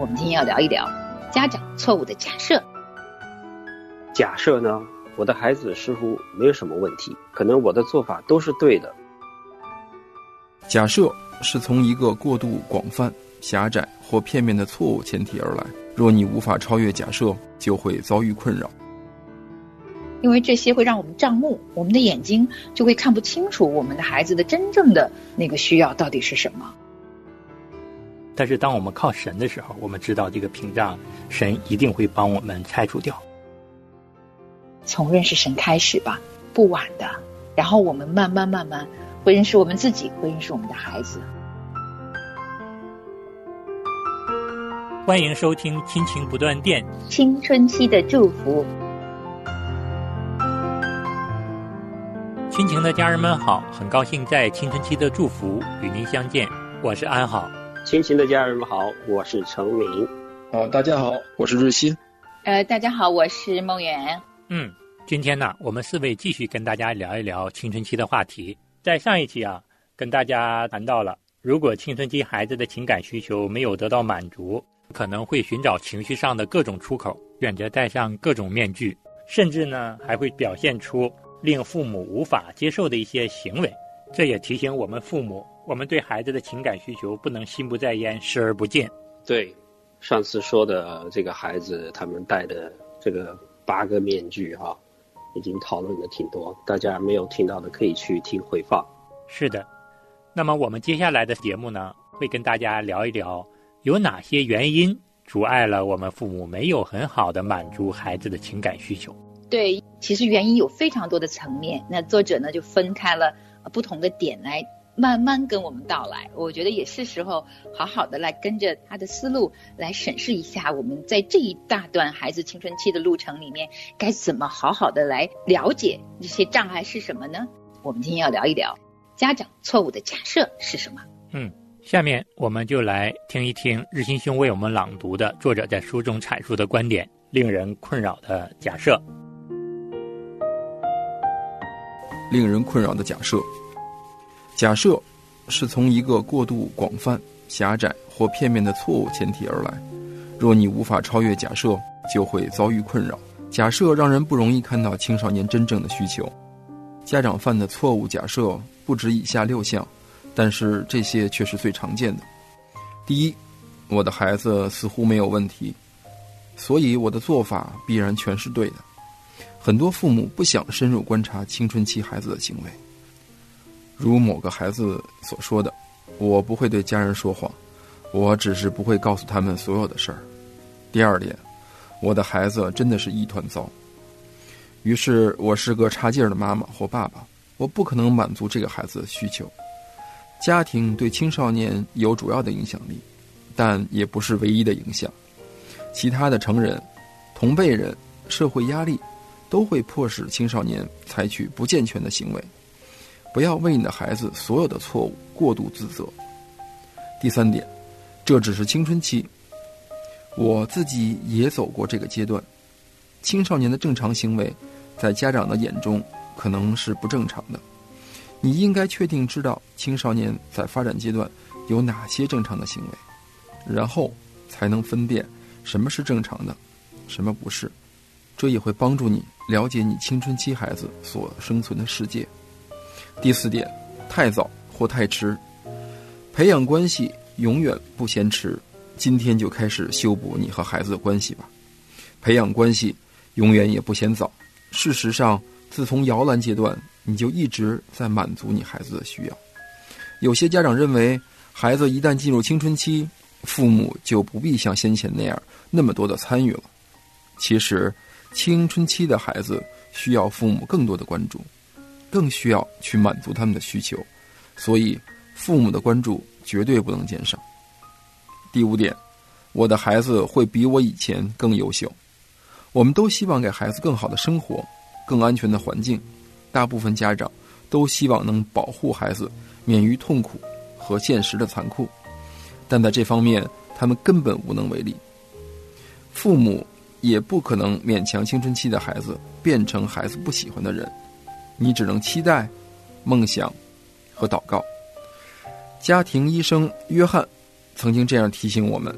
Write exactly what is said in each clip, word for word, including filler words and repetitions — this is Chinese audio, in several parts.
我们今天要聊一聊家长错误的假设。 假设呢，我的孩子似乎没有什么问题，可能我的做法都是对的。 假设是从一个过度广泛、狭窄或片面的错误前提而来，若你无法超越假设，就会遭遇困扰。 因为这些会让我们障目，我们的眼睛就会看不清楚我们的孩子的真正的那个需要到底是什么。 但是当我们靠神的时候，我们知道这个屏障，神一定会帮我们拆除掉。 从认识神开始吧，不晚的。然后我们慢慢慢慢会认识我们自己，会认识我们的孩子。 欢迎收听亲情不断电， 青春期的祝福。 亲情的家人们好，很高兴在青春期的祝福与您相见，我是安好。 亲情的家人们好，我是程明。 好，大家好，我是日新。 呃，大家好，我是梦圆。 嗯，今天呢，我们四位继续跟大家聊一聊青春期的话题。在上一期啊，跟大家谈到了，如果青春期孩子的情感需求没有得到满足，可能会寻找情绪上的各种出口，选择戴上各种面具，甚至呢，还会表现出令父母无法接受的一些行为。这也提醒我们父母，我们对孩子的情感需求不能心不在焉，视而不见。 对，上次说的这个孩子他们戴的这个八个面具哈、啊，已经讨论的挺多，大家没有听到的可以去听回放。 是的，那么我们接下来的节目呢，会跟大家聊一聊有哪些原因阻碍了我们父母没有很好的满足孩子的情感需求。 对，其实原因有非常多的层面，那作者呢就分开了不同的点来慢慢跟我们道来。我觉得也是时候好好的来跟着他的思路来审视一下，我们在这一大段孩子青春期的路程里面该怎么好好的来了解这些障碍是什么呢？我们今天要聊一聊家长错误的假设是什么。 嗯，下面我们就来听一听日新兄为我们朗读的作者在书中阐述的观点，令人困扰的假设。 令人困扰的假设。假设是从一个过度广泛、狭窄或片面的错误前提而来，若你无法超越假设，就会遭遇困扰。假设让人不容易看到青少年真正的需求。家长犯的错误假设不止以下六项，但是这些却是最常见的。第一，我的孩子似乎没有问题，所以我的做法必然全是对的。很多父母不想深入观察青春期孩子的行为，如某个孩子所说的，我不会对家人说谎，我只是不会告诉他们所有的事儿。第二点，我的孩子真的是一团糟，于是我是个差劲儿的妈妈或爸爸，我不可能满足这个孩子的需求。家庭对青少年有主要的影响力，但也不是唯一的影响。其他的成人、同辈人、社会压力都会迫使青少年采取不健全的行为。不要为你的孩子所有的错误过度自责。第三点，这只是青春期，我自己也走过这个阶段。青少年的正常行为在家长的眼中可能是不正常的，你应该确定知道青少年在发展阶段有哪些正常的行为，然后才能分辨什么是正常的，什么不是。这也会帮助你了解你青春期孩子所生存的世界。第四点，太早或太迟。培养关系永远不嫌迟，今天就开始修补你和孩子的关系吧。培养关系永远也不嫌早。事实上，自从摇篮阶段，你就一直在满足你孩子的需要。有些家长认为，孩子一旦进入青春期，父母就不必像先前那样那么多的参与了。其实，青春期的孩子需要父母更多的关注，更需要去满足他们的需求，所以父母的关注绝对不能减少。第五点，我的孩子会比我以前更优秀。我们都希望给孩子更好的生活，更安全的环境，大部分家长都希望能保护孩子免于痛苦和现实的残酷，但在这方面他们根本无能为力。父母也不可能勉强青春期的孩子变成孩子不喜欢的人，你只能期待、梦想和祷告。家庭医生约翰曾经这样提醒我们，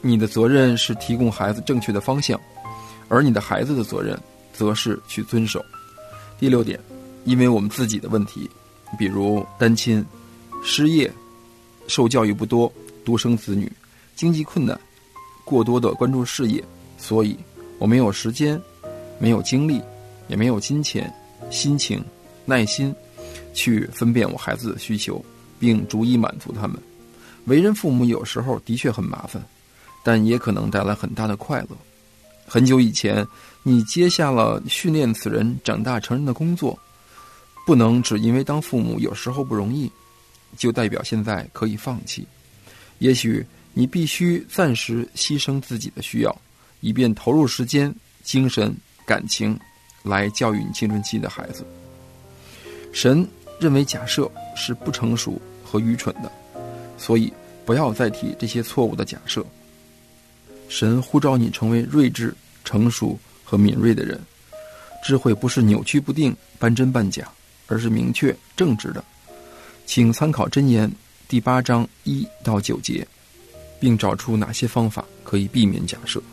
你的责任是提供孩子正确的方向，而你的孩子的责任则是去遵守。第六点，因为我们自己的问题，比如单亲、失业、受教育不多、独生子女、经济困难、过多的关注事业，所以我没有时间，没有精力，也没有金钱、心情、耐心去分辨我孩子的需求，并逐一满足他们。为人父母有时候的确很麻烦，但也可能带来很大的快乐。很久以前，你接下了训练此人长大成人的工作，不能只因为当父母有时候不容易，就代表现在可以放弃。也许你必须暂时牺牲自己的需要，以便投入时间、精神、感情来教育你青春期的孩子。神认为假设是不成熟和愚蠢的，所以不要再提这些错误的假设。神呼召你成为睿智、成熟和敏锐的人。智慧不是扭曲不定、半真半假，而是明确正直的。请参考箴言第八章一到九节，并找出哪些方法可以避免假设。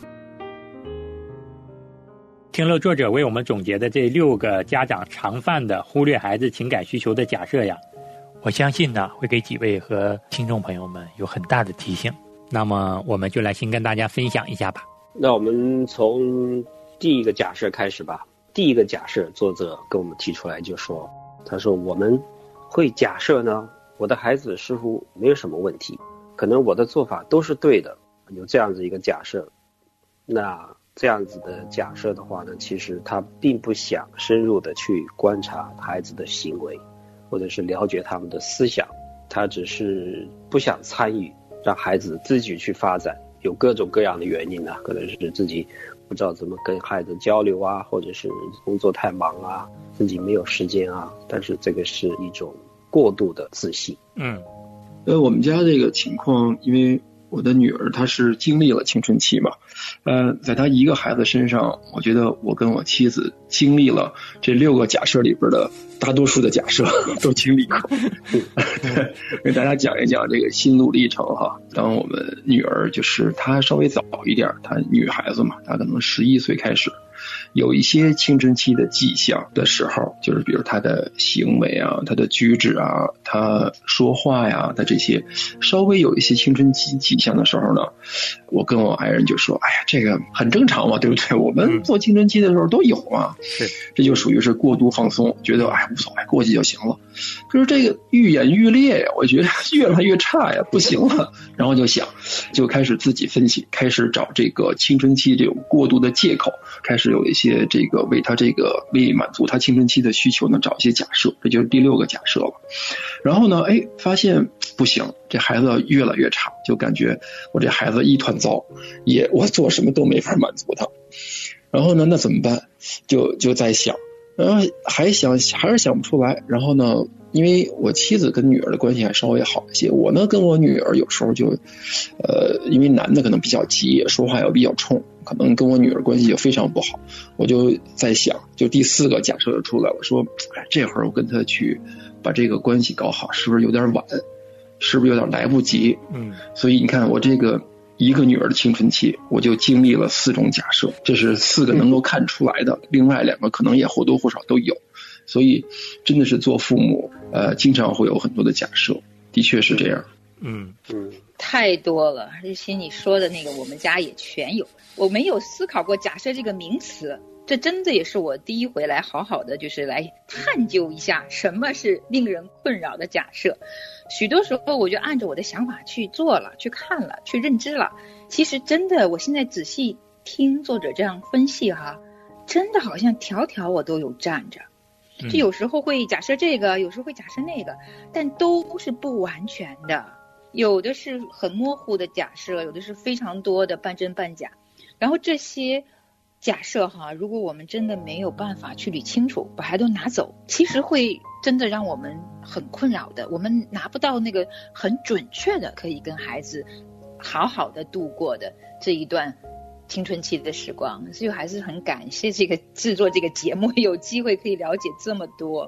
听了作者为我们总结的这六个家长常犯的忽略孩子情感需求的假设呀，我相信呢会给几位和听众朋友们有很大的提醒。那么我们就来先跟大家分享一下吧。 那我们从第一个假设开始吧。第一个假设，作者跟我们提出来就说，他说我们会假设呢，我的孩子似乎没有什么问题，可能我的做法都是对的，有这样子一个假设。那这样子的假设的话呢，其实他并不想深入的去观察孩子的行为，或者是了解他们的思想，他只是不想参与，让孩子自己去发展。有各种各样的原因啊，可能是自己不知道怎么跟孩子交流啊，或者是工作太忙啊，自己没有时间啊，但是这个是一种过度的自信。 嗯， 呃，我们家这个情况，因为我的女儿她是经历了青春期嘛，呃，在她一个孩子身上，我觉得我跟我妻子经历了这六个假设里边的大多数的假设都经历过。给大家讲一讲这个心路历程哈。当我们女儿就是她稍微早一点，她女孩子嘛，她可能十一岁开始有一些青春期的迹象的时候，就是比如她的行为啊，她的举止啊，她说话呀，她这些稍微有一些青春期迹象的时候呢，我跟我爱人就说，哎呀，这个很正常嘛，对不对？我们做青春期的时候都有啊。 是， 这就属于是过度放松，觉得哎无所谓，过去就行了。可是这个愈演愈烈呀，我觉得越来越差呀，不行了。然后就想，就开始自己分析，开始找这个青春期这种过度的借口，开始有一些这个为他这个为满足他青春期的需求呢，找一些假设，这就是第六个假设了。然后呢，哎，发现不行，这孩子越来越差，就感觉我这孩子一团糟，也我做什么都没法满足他。然后呢，那怎么办？就就在想，然后还想还是想不出来。然后呢，因为我妻子跟女儿的关系还稍微好一些，我呢跟我女儿有时候就，呃，因为男的可能比较急，说话又比较冲，可能跟我女儿关系就非常不好。我就在想，就第四个假设就出来了，说，哎，这会儿我跟他去把这个关系搞好，是不是有点晚？是不是有点来不及？ 嗯， 所以你看我这个一个女儿的青春期，我就经历了四种假设，这是四个能够看出来的，另外两个可能也或多或少都有。所以真的是做父母，呃，经常会有很多的假设，的确是这样。 嗯嗯， 太多了，日新你说的那个，我们家也全有。我没有思考过假设这个名词，这真的也是我第一回来好好的就是来探究一下什么是令人困扰的假设。许多时候我就按照我的想法去做了，去看了，去认知了。其实真的，我现在仔细听作者这样分析哈，真的好像条条我都有站着。就有时候会假设这个，有时候会假设那个，但都是不完全的。有的是很模糊的假设，有的是非常多的半真半假。然后这些假设哈，如果我们真的没有办法去捋清楚，把它都拿走，其实会真的让我们很困扰的。我们拿不到那个很准确的可以跟孩子好好的度过的这一段青春期的时光。所以我还是很感谢这个制作这个节目，有机会可以了解这么多。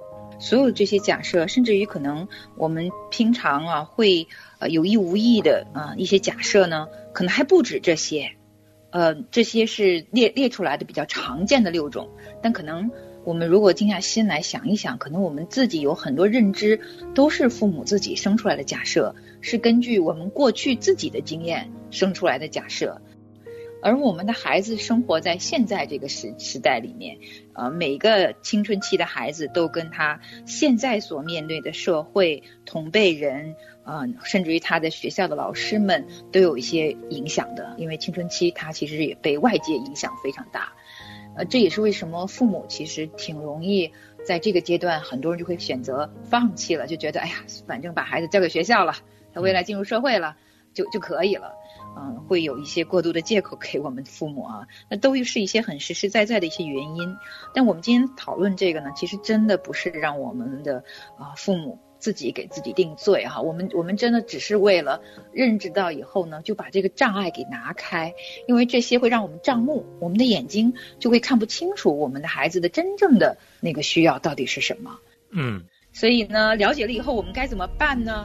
所有这些假设，甚至于可能我们平常啊会呃有意无意的啊、呃、一些假设呢，可能还不止这些。呃，这些是列列出来的比较常见的六种，但可能我们如果静下心来想一想，可能我们自己有很多认知都是父母自己生出来的假设，是根据我们过去自己的经验生出来的假设。而我们的孩子生活在现在这个时时代里面，呃，每个青春期的孩子都跟他现在所面对的社会、同辈人，呃，甚至于他的学校的老师们都有一些影响的，因为青春期他其实也被外界影响非常大。呃，这也是为什么父母其实挺容易在这个阶段，很多人就会选择放弃了，就觉得哎呀，反正把孩子交给学校了，他未来进入社会了，就就可以了。嗯，会有一些过度的借口给我们父母啊，那都是一些很实实在在的一些原因。但我们今天讨论这个呢，其实真的不是让我们的啊、呃、父母自己给自己定罪哈、啊，我们我们真的只是为了认知到以后呢，就把这个障碍给拿开，因为这些会让我们障目，我们的眼睛就会看不清楚我们的孩子的真正的那个需要到底是什么。 嗯， 所以呢，了解了以后我们该怎么办呢？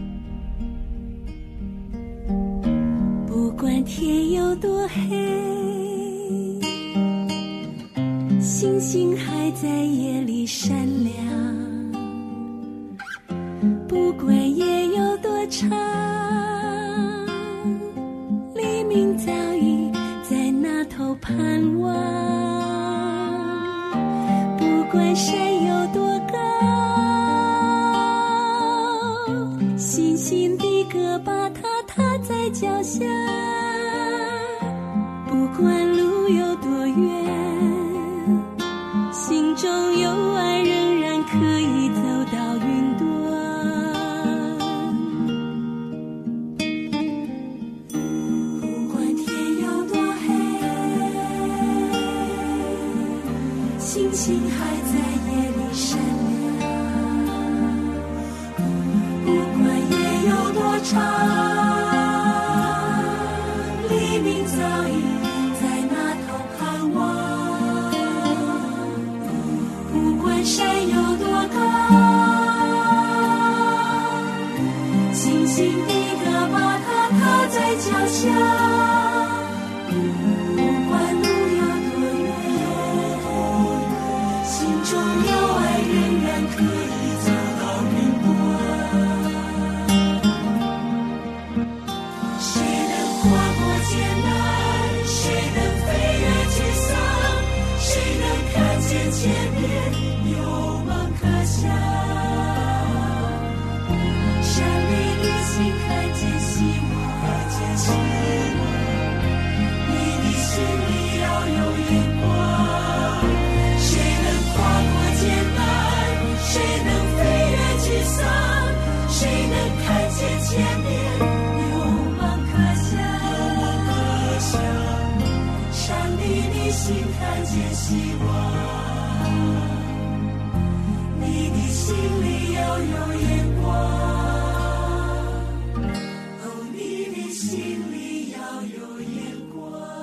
不管天有多黑，星星还在夜里闪亮。不管夜有多长，黎明早已在那头盼望。不管山有多高，星星的歌把它踏在脚下。不管路有多远，心中有爱仍然可以走到云端。不管天有多黑，星星还在夜里闪亮。不管夜有多长，黎明早已在那头盼望。不管山有多高，星星的歌把它踏在脚下。不管路有多远，心中有爱仍然可以走到云端。谁能跨过艰难，谁能飞越沮丧，谁能看见前面有梦可想。山里的心看见希望，看见希望，你的心里要有眼光。谁能跨过艰难，谁能飞越沮丧，谁能看见前面有梦可想。山里的心看见希望，你的心里要有眼光。哦，你的心里要有眼光。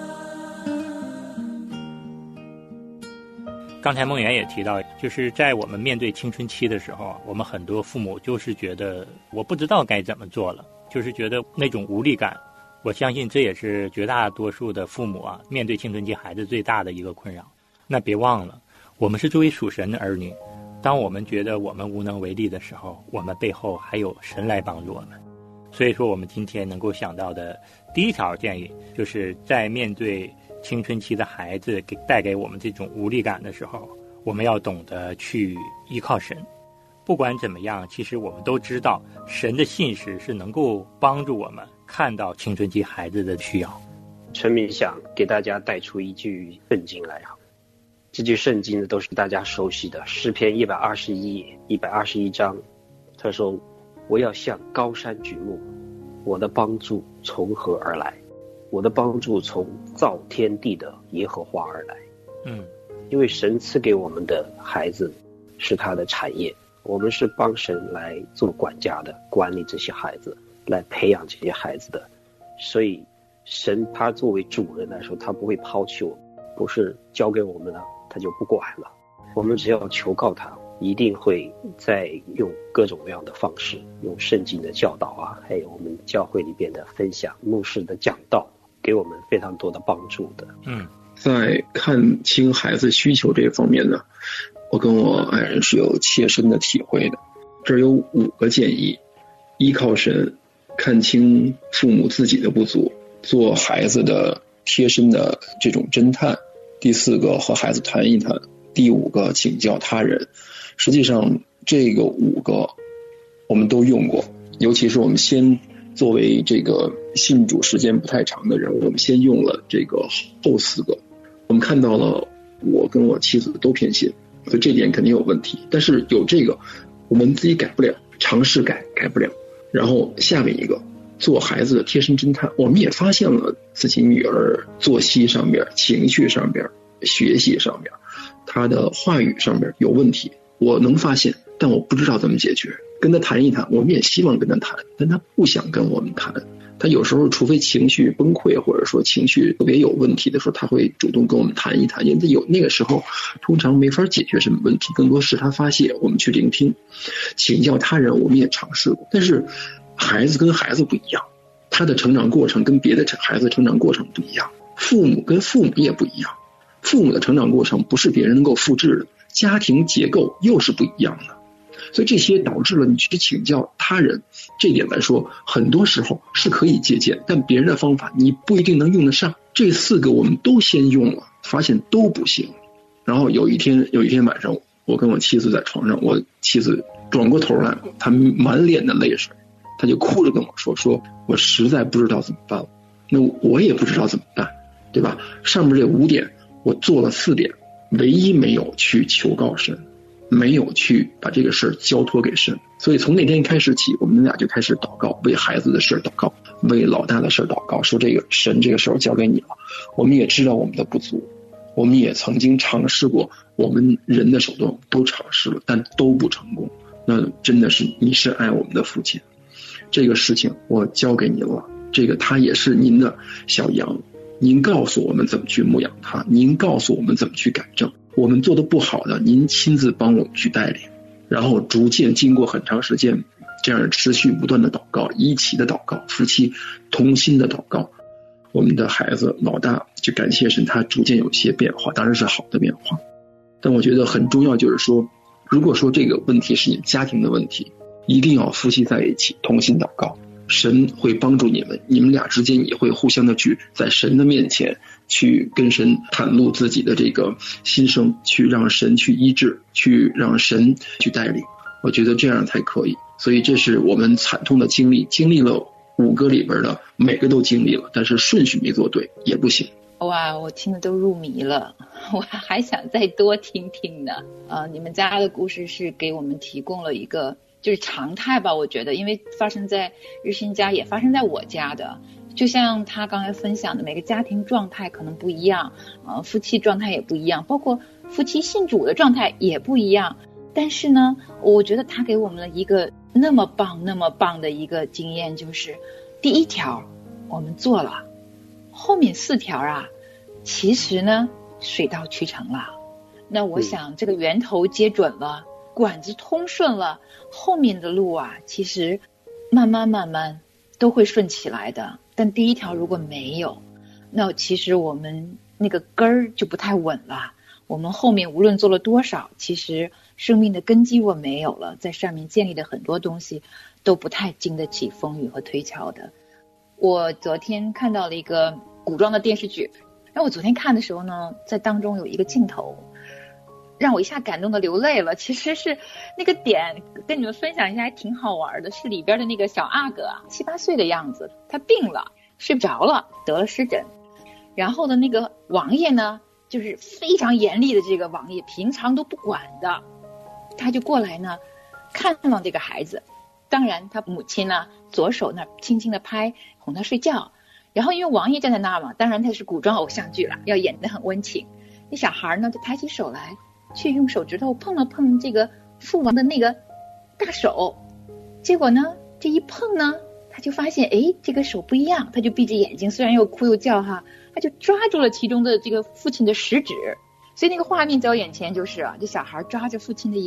刚才梦圆也提到，就是在我们面对青春期的时候，我们很多父母就是觉得我不知道该怎么做了，就是觉得那种无力感。我相信这也是绝大多数的父母啊，面对青春期孩子最大的一个困扰。那别忘了，我们是作为属神的儿女，当我们觉得我们无能为力的时候，我们背后还有神来帮助我们。所以说我们今天能够想到的第一条建议，就是在面对青春期的孩子给带给我们这种无力感的时候，我们要懂得去依靠神。不管怎么样，其实我们都知道神的信实是能够帮助我们看到青春期孩子的需要。 陈明想给大家带出一句圣经来啊，这句圣经呢都是大家熟悉的诗篇一百二十一一百二十一章，他说我要向高山举目，我的帮助从何而来？我的帮助从造天地的耶和华而来。 嗯， 因为神赐给我们的孩子是他的产业，我们是帮神来做管家的，管理这些孩子，来培养这些孩子的。所以神他作为主人来说，他不会抛弃我们，不是交给我们了他就不管了，我们只要求告他， 一定会再用各种各样的方式，用圣经的教导啊，还有我们教会里边的分享、牧师的讲道，给我们非常多的帮助的。 嗯， 在看清孩子需求这方面呢，我跟我爱人是有切身的体会的。这儿有五个建议：依靠神，看清父母自己的不足，做孩子的贴身的这种侦探；第四个，和孩子谈一谈；第五个，请教他人。实际上这个五个我们都用过，尤其是我们先作为这个信主时间不太长的人，我们先用了这个后四个。我们看到了我跟我妻子都偏心，所以这点肯定有问题，但是有这个我们自己改不了，尝试改改不了。然后下面一个，做孩子的贴身侦探，我们也发现了自己女儿作息上面、情绪上面、学习上面、她的话语上面有问题，我能发现，但我不知道怎么解决。跟她谈一谈，我们也希望跟她谈，但她不想跟我们谈。她有时候除非情绪崩溃，或者说情绪特别有问题的时候，她会主动跟我们谈一谈，因为有那个时候通常没法解决什么问题，更多是她发泄，我们去聆听。请教他人我们也尝试过，但是孩子跟孩子不一样，他的成长过程跟别的孩子成长过程不一样，父母跟父母也不一样，父母的成长过程不是别人能够复制的，家庭结构又是不一样的，所以这些导致了你去请教他人，这点来说很多时候是可以借鉴，但别人的方法你不一定能用得上。这四个我们都先用了，发现都不行。然后有一天有一天晚上，我跟我妻子在床上，我妻子转过头来，她满脸的泪水，她就哭着跟我说说我实在不知道怎么办了。那我也不知道怎么办，对吧？上面这五点我做了四点，唯一没有去求告神，没有去把这个事儿交托给神。所以从那天开始起，我们俩就开始祷告，为孩子的事祷告，为老大的事祷告，说这个神这个事儿交给你了。我们也知道我们的不足，我们也曾经尝试过，我们人的手段都尝试了，但都不成功。那真的是你是爱我们的父亲，这个事情我交给您了，这个他也是您的小羊，您告诉我们怎么去牧养他，您告诉我们怎么去改正，我们做的不好的您亲自帮我们去带领。然后逐渐经过很长时间这样持续不断的祷告，一起的祷告，夫妻同心的祷告，我们的孩子老大就感谢神，他逐渐有些变化，当然是好的变化。但我觉得很重要就是说，如果说这个问题是你家庭的问题，一定要夫妻在一起同心祷告，神会帮助你们，你们俩之间也会互相的去在神的面前去跟神袒露自己的这个心声，去让神去医治，去让神去带领，我觉得这样才可以。所以这是我们惨痛的经历，经历了五个里边的每个都经历了，但是顺序没做对也不行。 哇，我听得都入迷了，我还想再多听听呢。呃，你们家的故事是给我们提供了一个就是常态吧，我觉得，因为发生在日新家也发生在我家的，就像他刚才分享的，每个家庭状态可能不一样，呃，夫妻状态也不一样，包括夫妻信主的状态也不一样。但是呢，我觉得他给我们了一个那么棒、那么棒的一个经验，就是第一条我们做了，后面四条啊，其实呢水到渠成了。那我想这个源头接准了，管子通顺了，后面的路啊，其实慢慢慢慢都会顺起来的。但第一条如果没有，那其实我们那个根儿就不太稳了。我们后面无论做了多少，其实生命的根基我没有了，在上面建立的很多东西都不太经得起风雨和推敲的。我昨天看到了一个古装的电视剧，然后我昨天看的时候呢，在当中有一个镜头让我一下感动的流泪了。其实是那个点跟你们分享一下还挺好玩的，是里边的那个小阿哥啊，七八岁的样子，他病了，睡不着了，得了湿疹。然后呢，那个王爷呢，就是非常严厉的这个王爷，平常都不管的，他就过来呢看望这个孩子。当然他母亲呢左手那轻轻的拍哄他睡觉，然后因为王爷站在那嘛，当然他是古装偶像剧了，要演得很温情。那小孩呢就抬起手来，去用手指头碰了碰这个父王的那个大手，结果呢这一碰呢，他就发现诶这个手不一样，他就闭着眼睛，虽然又哭又叫哈，他就抓住了其中的这个父亲的食指。所以那个画面在我眼前就是啊，这小孩抓着父亲的一个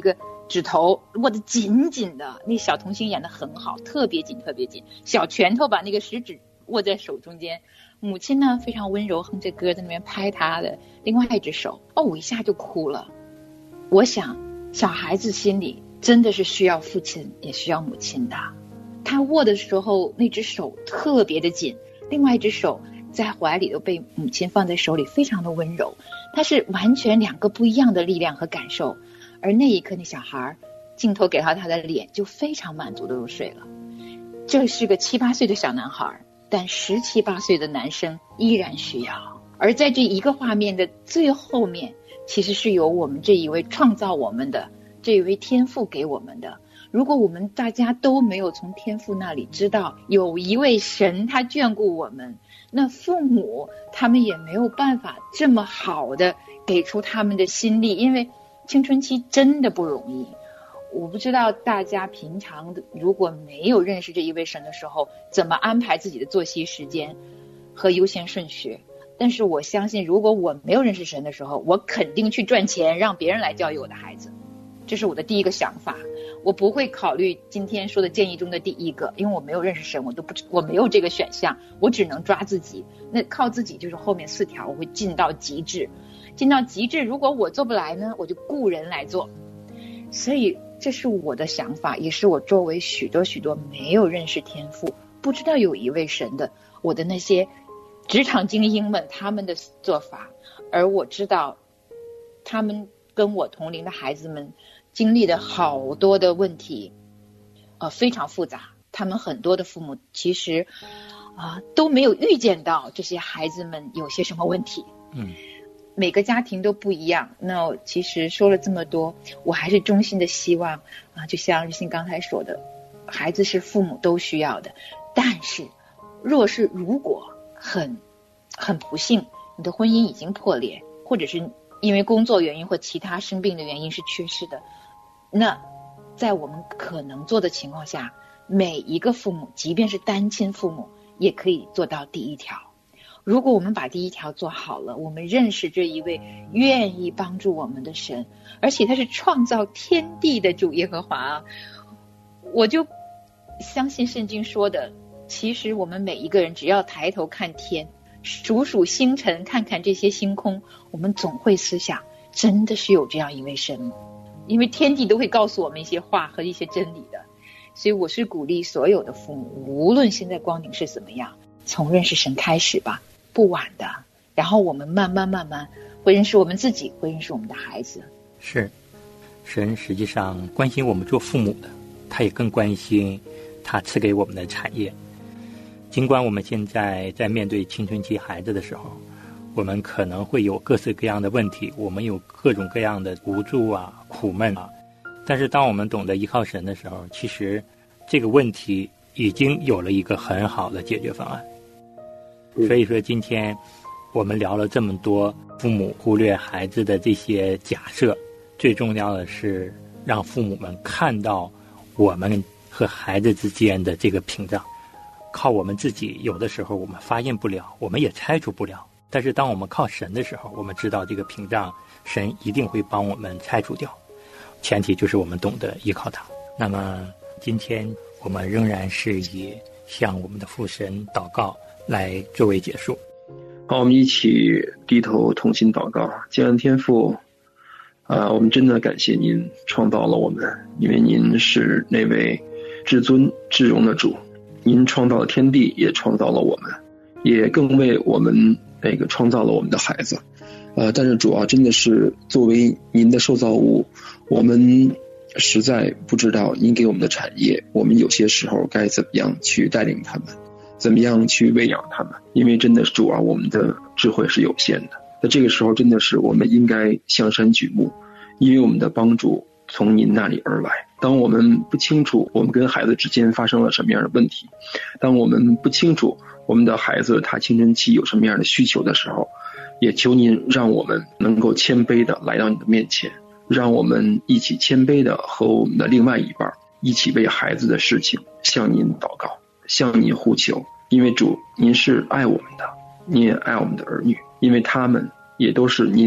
指头握得紧紧的，那小童星演得很好，特别紧特别紧，小拳头把那个食指握在手中间。母亲呢非常温柔，哼着歌在那边拍他的另外一只手，哦，我一下就哭了。我想小孩子心里真的是需要父亲也需要母亲的。他握的时候那只手特别的紧，另外一只手在怀里都被母亲放在手里，非常的温柔。他是完全两个不一样的力量和感受。而那一刻那小孩镜头给到他的脸就非常满足的入睡了。这是个七八岁的小男孩，但十七八岁的男生依然需要。而在这一个画面的最后面，其实是由我们这一位创造我们的这一位天父给我们的。如果我们大家都没有从天父那里知道有一位神他眷顾我们，那父母他们也没有办法这么好的给出他们的心力，因为青春期真的不容易。我不知道大家平常如果没有认识这一位神的时候怎么安排自己的作息时间和优先顺序，但是我相信如果我没有认识神的时候，我肯定去赚钱让别人来教育我的孩子，这是我的第一个想法。我不会考虑今天说的建议中的第一个，因为我没有认识神，我都不我没有这个选项，我只能抓自己。那靠自己就是后面四条，我会进到极致，进到极致。如果我做不来呢，我就雇人来做。所以这是我的想法，也是我周围许多许多没有认识天父，不知道有一位神的我的那些职场精英们他们的做法。而我知道他们跟我同龄的孩子们经历的好多的问题，呃，非常复杂。他们很多的父母其实啊、呃、都没有预见到这些孩子们有些什么问题。 嗯， 每个家庭都不一样。那其实说了这么多，我还是衷心的希望啊，就像日新刚才说的，孩子是父母都需要的。但是，若是如果很很不幸，你的婚姻已经破裂，或者是因为工作原因或其他生病的原因是缺失的，那在我们可能做的情况下，每一个父母，即便是单亲父母，也可以做到第一条。如果我们把第一条做好了，我们认识这一位愿意帮助我们的神，而且他是创造天地的主耶和华啊，我就相信圣经说的，其实我们每一个人只要抬头看天，数数星辰，看看这些星空，我们总会思想，真的是有这样一位神吗？因为天地都会告诉我们一些话和一些真理的。所以我是鼓励所有的父母，无论现在光景是怎么样，从认识神开始吧，不晚的。然后我们慢慢慢慢会认识我们自己，会认识我们的孩子。 是，神实际上关心我们做父母的，他也更关心他赐给我们的产业。尽管我们现在在面对青春期孩子的时候，我们可能会有各式各样的问题，我们有各种各样的无助啊、苦闷啊，但是当我们懂得依靠神的时候，其实这个问题已经有了一个很好的解决方案。所以说今天我们聊了这么多父母忽略孩子的这些假设，最重要的是让父母们看到我们和孩子之间的这个屏障。靠我们自己有的时候我们发现不了，我们也拆除不了，但是当我们靠神的时候，我们知道这个屏障神一定会帮我们拆除掉，前提就是我们懂得依靠他。那么今天我们仍然是以向我们的父神祷告来作为结束。 好，我们一起低头同心祷告。既然天父啊、呃，我们真的感谢您创造了我们，因为您是那位至尊至荣的主，您创造了天地，也创造了我们，也更为我们那个创造了我们的孩子。呃，但是主啊，真的是作为您的受造物，我们实在不知道您给我们的产业，我们有些时候该怎么样去带领他们，怎么样去喂养他们。因为真的是主啊，我们的智慧是有限的。在这个时候，真的是我们应该向山举目，因为我们的帮助从您那里而来。当我们不清楚我们跟孩子之间发生了什么样的问题，当我们不清楚我们的孩子他青春期有什么样的需求的时候，也求您让我们能够谦卑的来到你的面前，让我们一起谦卑的和我们的另外一半一起为孩子的事情向您祷告，向您呼求。因为主您是爱我们的，您也爱我们的儿女，因为他们也都是您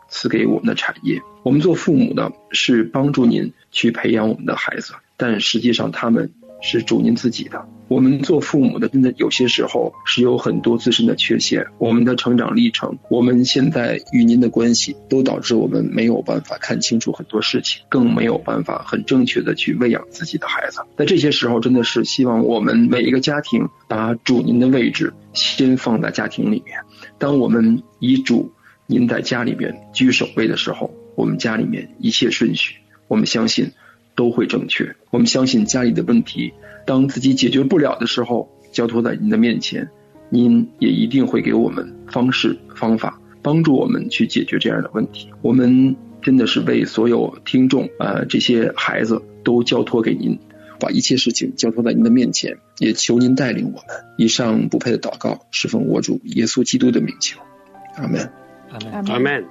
赐给我们的产业。我们做父母的是帮助您去培养我们的孩子，但实际上他们是主您自己的。我们做父母的真的有些时候是有很多自身的缺陷，我们的成长历程，我们现在与您的关系都导致我们没有办法看清楚很多事情，更没有办法很正确的去喂养自己的孩子。在这些时候真的是希望我们每一个家庭把主您的位置先放在家庭里面，当我们以主您在家里面居首位的时候，我们家里面一切顺序我们相信都会正确。我们相信家里的问题当自己解决不了的时候，交托在您的面前，您也一定会给我们方式方法，帮助我们去解决这样的问题。我们真的是为所有听众呃这些孩子都交托给您，把一切事情交托在您的面前，也求您带领我们。以上不配的祷告是奉我主耶稣基督的名求，阿们。 阿们。 阿们。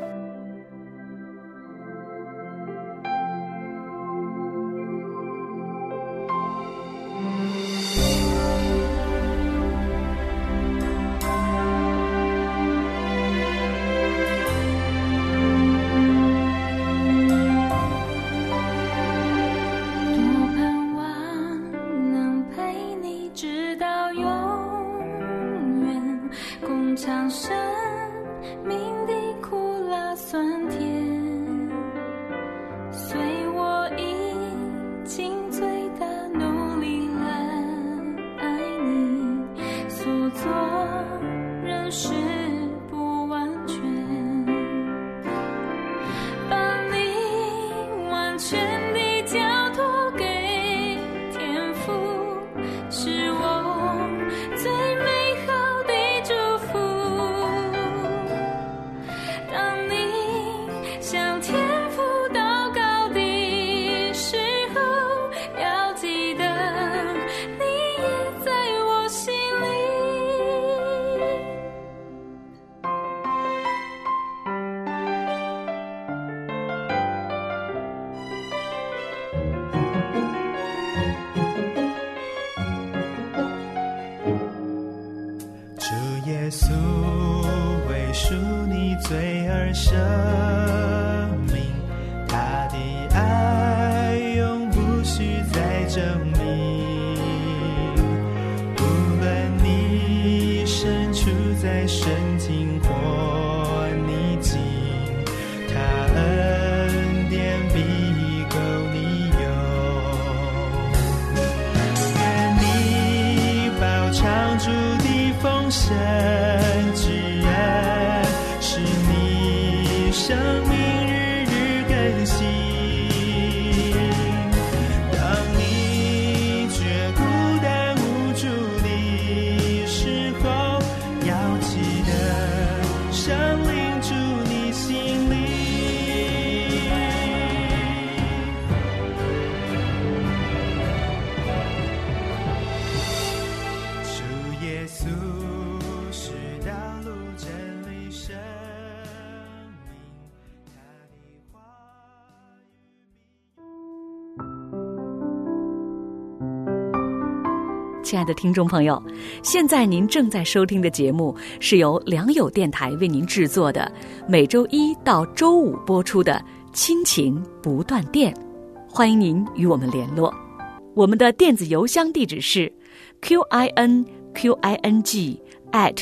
亲爱的听众朋友，现在您正在收听的节目是由良友电台为您制作的，每周一到周五播出的亲情不断电。欢迎您与我们联络，我们的电子邮箱地址是 q i n q i n g at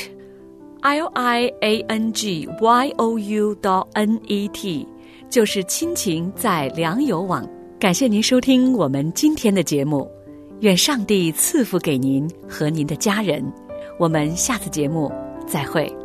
l i a n g y o u dot n e t， 就是亲情在良友网。感谢您收听我们今天的节目，愿上帝赐福给您和您的家人。我们下次节目再会。